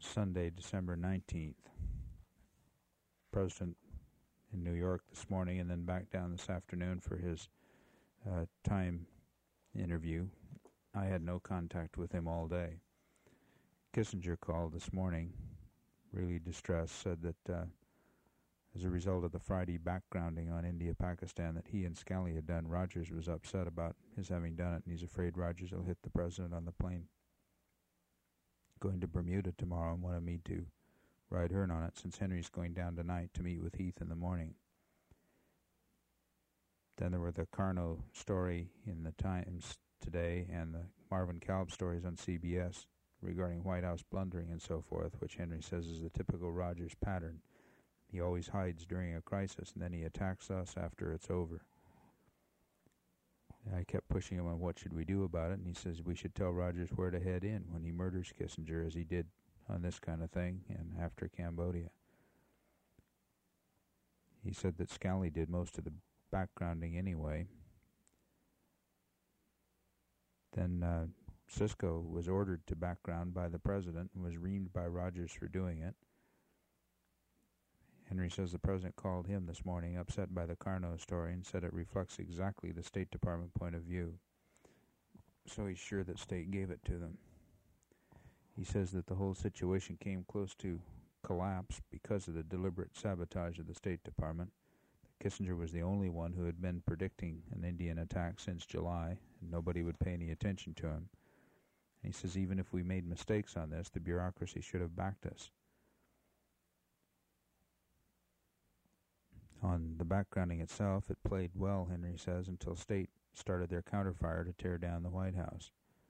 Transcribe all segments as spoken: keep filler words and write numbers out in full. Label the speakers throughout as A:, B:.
A: Sunday, December nineteenth. President in New York this morning and then back down this afternoon for his uh, Time interview. I had no contact with him all day. Kissinger called this morning, really distressed, said that uh, as a result of the Friday backgrounding on India-Pakistan that he and Scally had done, Rogers was upset about his having done it, and he's afraid Rogers will hit the president on the plane going to Bermuda tomorrow, and wanted me to ride herd on it since Henry's going down tonight to meet with Heath in the morning. Then there were the Carno story in the Times today and the Marvin Kalb stories on C B S regarding White House blundering and so forth, which Henry says is the typical Rogers pattern. He always hides during a crisis, and then he attacks us after it's over. And I kept pushing him on what should we do about it, and he says we should tell Rogers where to head in when he murders Kissinger, as he did on this kind of thing and after Cambodia. He said that Scally did most of the backgrounding anyway. Then uh, Sisko was ordered to background by the president and was reamed by Rogers for doing it. Henry says the president called him this morning, upset by the Carno story, and said it reflects exactly the State Department point of view. So he's sure that State gave it to them. He says that the whole situation came close to collapse because of the deliberate sabotage of the State Department. Kissinger was the only one who had been predicting an Indian attack since July, and nobody would pay any attention to him. And he says even if we made mistakes on this, the bureaucracy should have backed us. On the backgrounding itself, it played well, Henry says, until State started their counterfire to tear down the White House.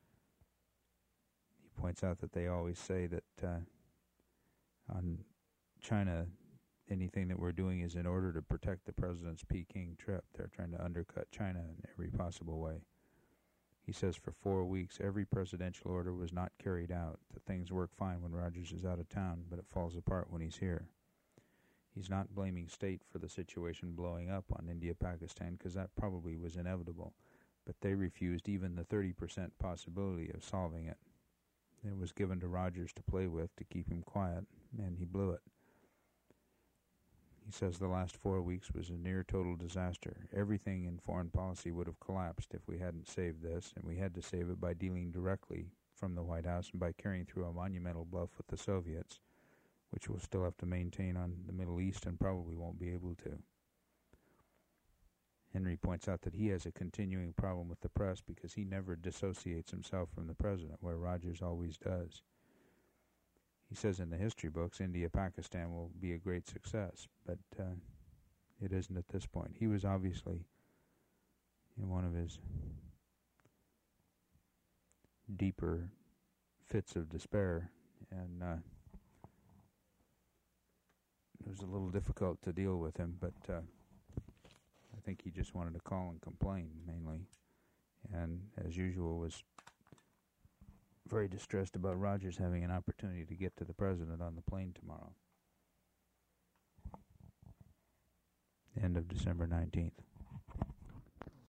A: He points out that they always say that uh, on China, anything that we're doing is in order to protect the president's Peking trip. They're trying to undercut China in every possible way. He says for four weeks, every presidential order was not carried out, that things work fine when Rogers is out of town, but it falls apart when he's here. He's not blaming State for the situation blowing up on India-Pakistan, because that probably was inevitable, but they refused even the thirty percent possibility of solving it. It was given to Rogers to play with to keep him quiet, and he blew it. He says the last four weeks was a near-total disaster. Everything in foreign policy would have collapsed if we hadn't saved this, and we had to save it by dealing directly from the White House and by carrying through a monumental bluff with the Soviets, which we'll still have to maintain on the Middle East and probably won't be able to. Henry points out that he has a continuing problem with the press because he never dissociates himself from the president, where Rogers always does. He says in the history books, India-Pakistan will be a great success, but uh, it isn't at this point. He was obviously in one of his deeper fits of despair, and uh, it was a little difficult to deal with him, but uh, I think he just wanted to call and complain, mainly, and as usual was very distressed about Rogers having an opportunity to get to the president on the plane tomorrow. End of December nineteenth.